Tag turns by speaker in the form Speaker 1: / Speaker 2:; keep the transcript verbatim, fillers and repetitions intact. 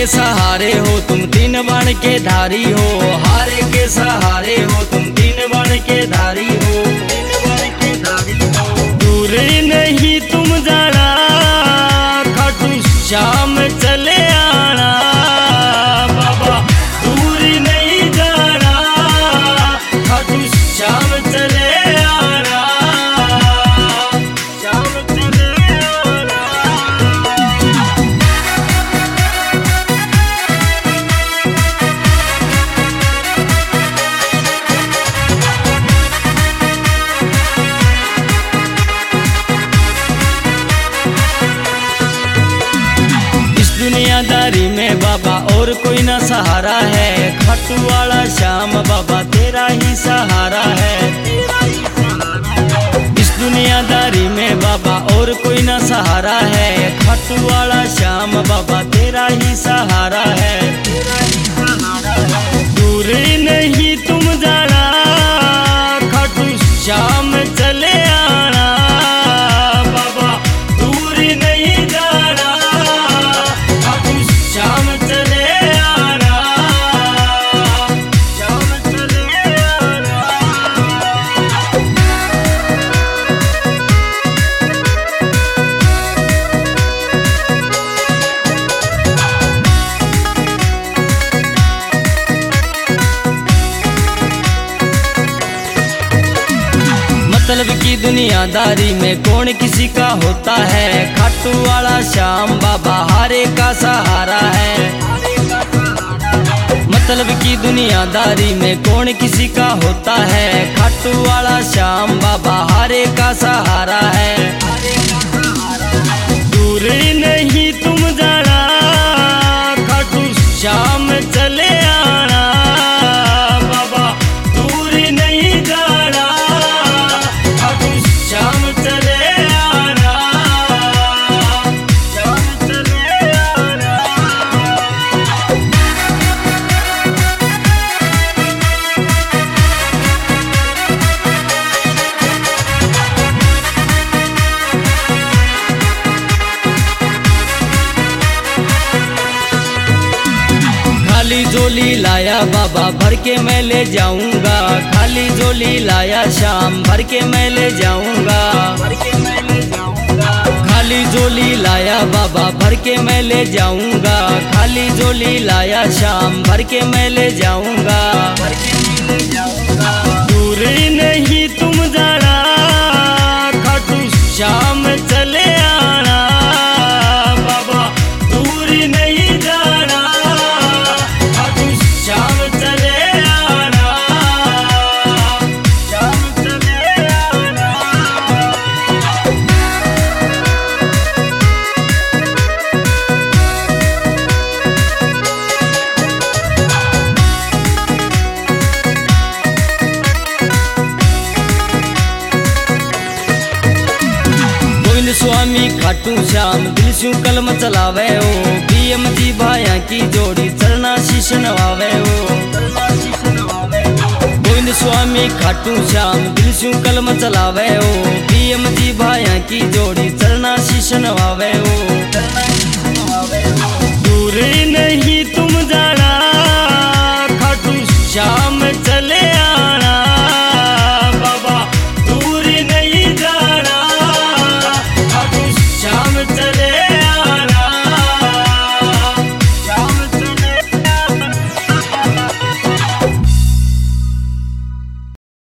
Speaker 1: के सहारे हो तुम तीन बाण के धारी हो, हारे के सहारे हो तुम तीन बाण के धारी हो, दूर नहीं तुम जाना खाटू श्याम चले आना बाबा, दूर नहीं जाना खाटू श्याम चले आना, श्याम चले आना। दुनियादारी में बाबा और कोई ना सहारा है, खाटू वाला श्याम बाबा तेरा ही सहारा है। इस दुनियादारी में बाबा और कोई ना सहारा है, खाटू वाला श्याम बाबा तेरा ही सहारा है। दूर नहीं तुम जाना खाटू श्याम चले आना बाबा, दूर नहीं जाना श्याम चले आना, श्याम चले आना। मतलब की दुनियादारी में कौन किसी का होता है, खाटू वाला श्याम बाबा हारे का सहारा है। मतलब की दुनियादारी में कौन किसी का होता है, खाटू वाला श्याम बाबा हारे का सहारा है। दूर नहीं तुम जाना खाटू श्याम चले आना बाबा, दूर नहीं जाना श्याम चले आना, श्याम चले आना। खाली झोली लाया बाबा भर के मैं ले जाऊंगा, खाली झोली लाया श्याम भर के मैं ले जाऊंगा, खाली झोली लाया बाबा भर के मैं ले जाऊंगा, खाली झोली लाया श्याम भर के मैं ले जाऊंगा। दूर नहीं तुम जाना खाटू श्याम चले आना बाबा, दूर नहीं जाना श्याम चले आना, श्याम चले आना। गोविंद स्वामी खाटू श्याम दिल स्यू कलम चलावे हो, बीएम जी भाया की जोड़ी चलना शीश नवावे हो। गोविंद स्वामी खाटू श्याम दिल स्यू कलम चलावे हो, बीएम जी भाया की जोड़ी चलना शीश नवावे हो।